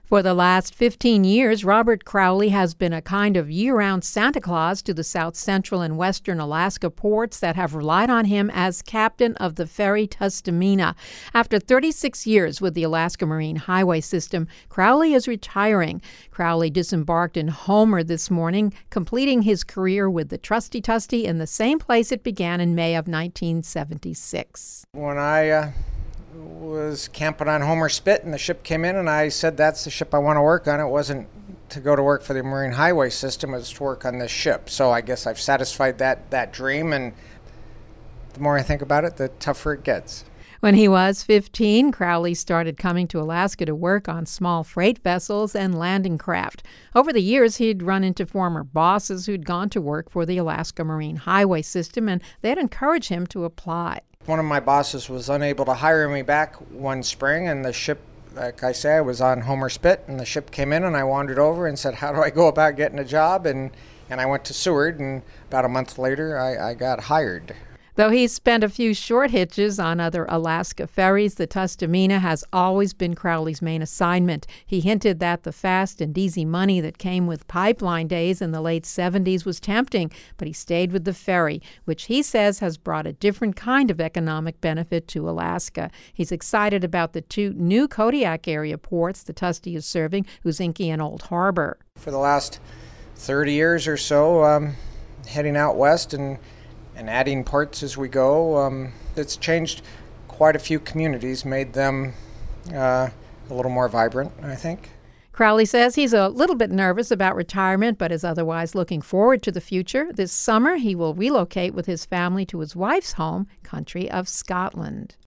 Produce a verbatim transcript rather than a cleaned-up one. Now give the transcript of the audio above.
For the last fifteen years, Robert Crowley has been a kind of year-round Santa Claus to the south central and western Alaska ports that have relied on him as captain of the ferry Tustumena. After thirty-six years with the Alaska Marine Highway System, Crowley is retiring. Crowley disembarked in Homer this morning, completing his career with the Trusty Tusty in the same place it began in May of nineteen seventy-six. When I uh was camping on Homer Spit and the ship came in and I said, that's the ship I want to work on. It wasn't to go to work for the Marine Highway System, it was to work on this ship. So I guess I've satisfied that, that dream, and the more I think about it, the tougher it gets. When he was fifteen, Crowley started coming to Alaska to work on small freight vessels and landing craft. Over the years, he'd run into former bosses who'd gone to work for the Alaska Marine Highway System, and they'd encourage him to apply. One of my bosses was unable to hire me back one spring, and the ship, like I say, I was on Homer Spit, and the ship came in, and I wandered over and said, how do I go about getting a job? And, and I went to Seward, and about a month later, I, I got hired. Though he's spent a few short hitches on other Alaska ferries, the Tustumena has always been Crowley's main assignment. He hinted that the fast and easy money that came with pipeline days in the late seventies was tempting, but he stayed with the ferry, which he says has brought a different kind of economic benefit to Alaska. He's excited about the two new Kodiak area ports the Tusty is serving, Uzinki and Old Harbor. For the last thirty years or so, um, heading out west and and adding parts as we go. Um, it's changed quite a few communities, made them uh, a little more vibrant, I think. Crowley says he's a little bit nervous about retirement, but is otherwise looking forward to the future. This summer, he will relocate with his family to his wife's home country of Scotland.